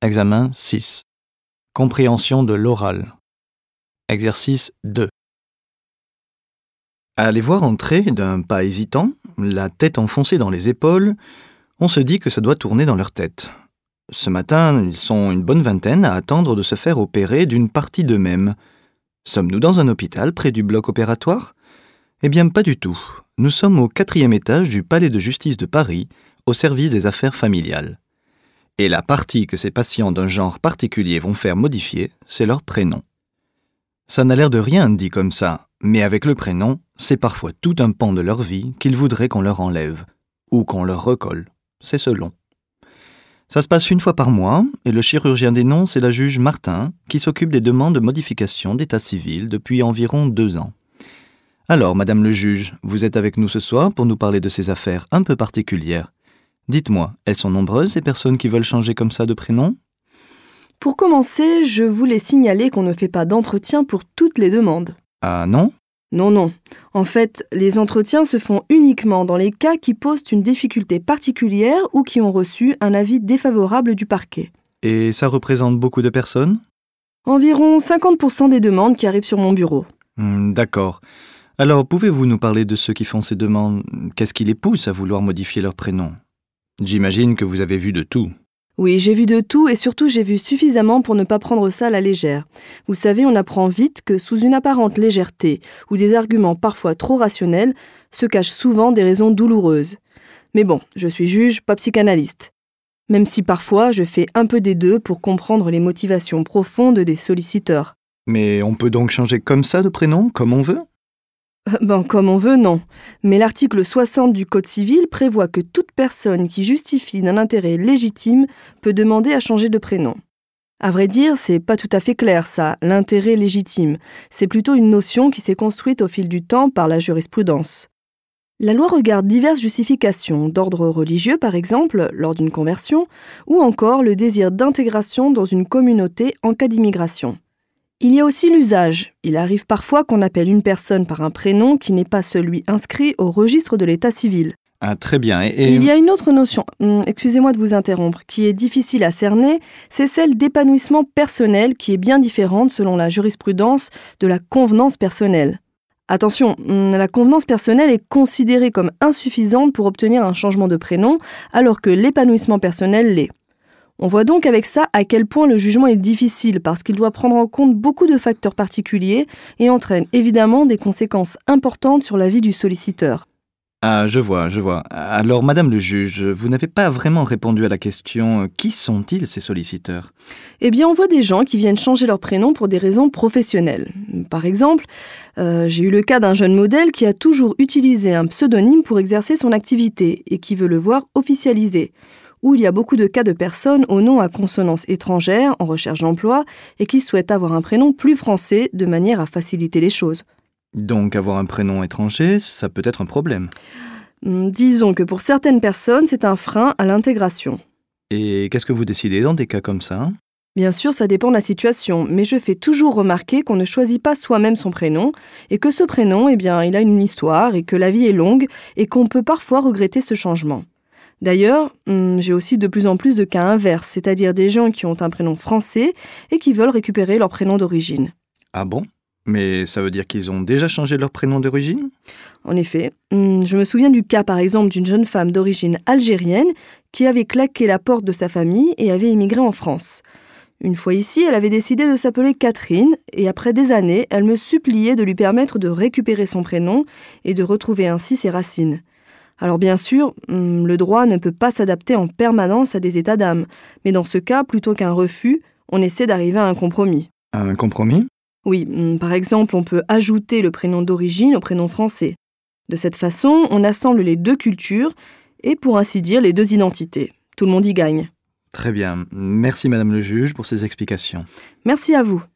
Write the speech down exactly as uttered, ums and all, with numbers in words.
Examen six. Compréhension de l'oral. Exercice deux. À les voir entrer d'un pas hésitant, la tête enfoncée dans les épaules, on se dit que ça doit tourner dans leur tête. Ce matin, ils sont une bonne vingtaine à attendre de se faire opérer d'une partie d'eux-mêmes. Sommes-nous dans un hôpital près du bloc opératoire ? Eh bien, pas du tout. Nous sommes au quatrième étage du Palais de justice de Paris, au service des affaires familiales. Et la partie que ces patients d'un genre particulier vont faire modifier, c'est leur prénom. Ça n'a l'air de rien dit comme ça, mais avec le prénom, c'est parfois tout un pan de leur vie qu'ils voudraient qu'on leur enlève, ou qu'on leur recolle, c'est selon. Ça se passe une fois par mois, et le chirurgien des noms, c'est la juge Martin, qui s'occupe des demandes de modification d'état civil depuis environ deux ans. Alors, madame le juge, vous êtes avec nous ce soir pour nous parler de ces affaires un peu particulières. Dites-moi, elles sont nombreuses, ces personnes qui veulent changer comme ça de prénom ? Pour commencer, je voulais signaler qu'on ne fait pas d'entretien pour toutes les demandes. Ah non ? Non, non. En fait, les entretiens se font uniquement dans les cas qui posent une difficulté particulière ou qui ont reçu un avis défavorable du parquet. Et ça représente beaucoup de personnes ? Environ cinquante pour cent des demandes qui arrivent sur mon bureau. Hmm, d'accord. Alors, pouvez-vous nous parler de ceux qui font ces demandes ? Qu'est-ce qui les pousse à vouloir modifier leur prénom ? J'imagine que vous avez vu de tout. Oui, j'ai vu de tout et surtout j'ai vu suffisamment pour ne pas prendre ça à la légère. Vous savez, on apprend vite que sous une apparente légèreté ou des arguments parfois trop rationnels se cachent souvent des raisons douloureuses. Mais bon, je suis juge, pas psychanalyste. Même si parfois je fais un peu des deux pour comprendre les motivations profondes des solliciteurs. Mais on peut donc changer comme ça de prénom, comme on veut ? Ben, comme on veut, non. Mais l'article soixante du Code civil prévoit que toute personne qui justifie d'un intérêt légitime peut demander à changer de prénom. À vrai dire, c'est pas tout à fait clair, ça, l'intérêt légitime. C'est plutôt une notion qui s'est construite au fil du temps par la jurisprudence. La loi regarde diverses justifications, d'ordre religieux par exemple, lors d'une conversion, ou encore le désir d'intégration dans une communauté en cas d'immigration. Il y a aussi l'usage. Il arrive parfois qu'on appelle une personne par un prénom qui n'est pas celui inscrit au registre de l'état civil. Ah, très bien. Et, et... Il y a une autre notion, hum, excusez-moi de vous interrompre, qui est difficile à cerner, c'est celle d'épanouissement personnel qui est bien différente selon la jurisprudence de la convenance personnelle. Attention, hum, la convenance personnelle est considérée comme insuffisante pour obtenir un changement de prénom, alors que l'épanouissement personnel l'est. On voit donc avec ça à quel point le jugement est difficile parce qu'il doit prendre en compte beaucoup de facteurs particuliers et entraîne évidemment des conséquences importantes sur la vie du solliciteur. Ah, je vois, je vois. Alors, madame le juge, vous n'avez pas vraiment répondu à la question « Qui sont-ils, ces solliciteurs ?» Eh bien, on voit des gens qui viennent changer leur prénom pour des raisons professionnelles. Par exemple, euh, j'ai eu le cas d'un jeune modèle qui a toujours utilisé un pseudonyme pour exercer son activité et qui veut le voir officialisé. Où il y a beaucoup de cas de personnes au nom à consonance étrangère en recherche d'emploi et qui souhaitent avoir un prénom plus français de manière à faciliter les choses. Donc avoir un prénom étranger, ça peut être un problème. Hum, disons que pour certaines personnes, c'est un frein à l'intégration. Et qu'est-ce que vous décidez dans des cas comme ça ? Bien sûr, ça dépend de la situation, mais je fais toujours remarquer qu'on ne choisit pas soi-même son prénom et que ce prénom, eh bien, il a une histoire et que la vie est longue et qu'on peut parfois regretter ce changement. D'ailleurs, hum, j'ai aussi de plus en plus de cas inverses, c'est-à-dire des gens qui ont un prénom français et qui veulent récupérer leur prénom d'origine. Ah bon ? Mais ça veut dire qu'ils ont déjà changé leur prénom d'origine ? En effet, hum, je me souviens du cas par exemple d'une jeune femme d'origine algérienne qui avait claqué la porte de sa famille et avait émigré en France. Une fois ici, elle avait décidé de s'appeler Catherine et après des années, elle me suppliait de lui permettre de récupérer son prénom et de retrouver ainsi ses racines. Alors bien sûr, le droit ne peut pas s'adapter en permanence à des états d'âme, mais dans ce cas, plutôt qu'un refus, on essaie d'arriver à un compromis. Un compromis ? Oui, par exemple, on peut ajouter le prénom d'origine au prénom français. De cette façon, on assemble les deux cultures et pour ainsi dire les deux identités. Tout le monde y gagne. Très bien. Merci madame le juge pour ces explications. Merci à vous.